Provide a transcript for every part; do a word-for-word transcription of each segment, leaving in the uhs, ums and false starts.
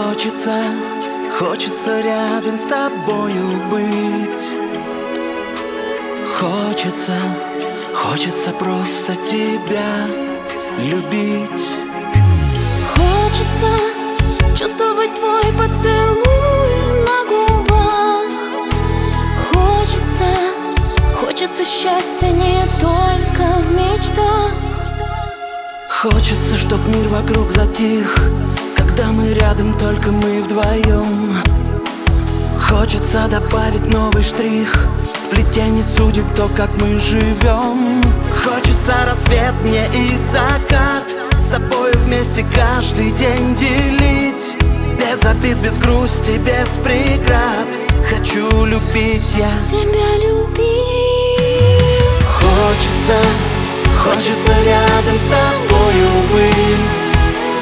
Хочется, хочется рядом с тобою быть. Хочется, хочется просто тебя любить. Хочется чувствовать твой поцелуй на губах. Хочется, хочется счастья не только в мечтах. Хочется, чтоб мир вокруг затих, когда мы рядом, только мы вдвоем. Хочется добавить новый штрих, сплетение судеб, то, как мы живем. Хочется рассвет мне и закат, с тобой вместе каждый день делить. Без обид, без грусти, без преград. Хочу любить я, Тебя любить. Хочется, хочется рядом с тобою быть.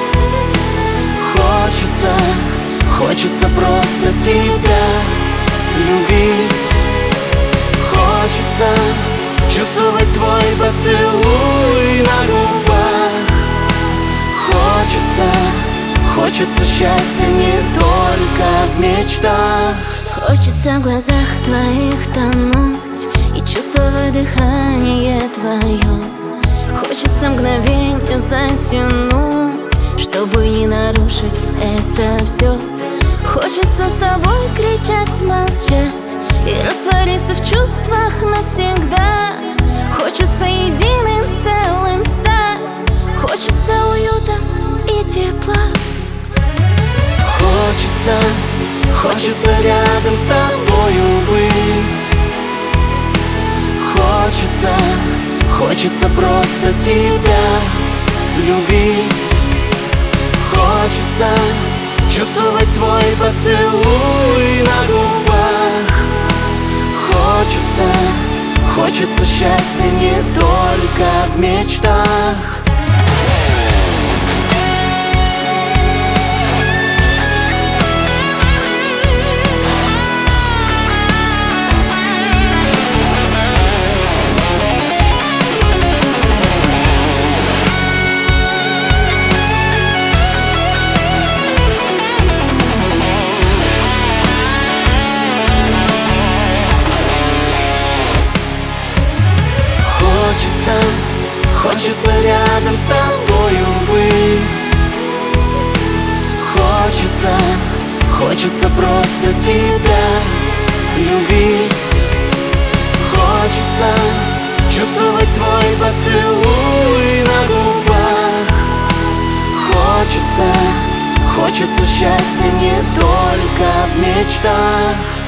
Хочется, хочется просто тебя любить. Хочется чувствовать твой поцелуй на губах. Хочется, хочется счастья не только в мечтах. Хочется в глазах твоих тонуть и чувствовать дыхание твое. Хочется мгновенье затянуть, чтобы не нарушить это все. Хочется с тобой кричать, молчать и раствориться в чувствах навсегда. Хочется единым целым стать. Хочется уюта и тепла. Хочется, хочется рядом с тобою быть. Хочется, хочется просто тебя любить. Хочется чувствовать твой поцелуй на губах. Хочется, хочется счастья не только в мечтах. Хочется, хочется рядом с тобою быть. Хочется, хочется просто тебя любить. Хочется чувствовать твой поцелуй на губах. Хочется, хочется счастья не только в мечтах.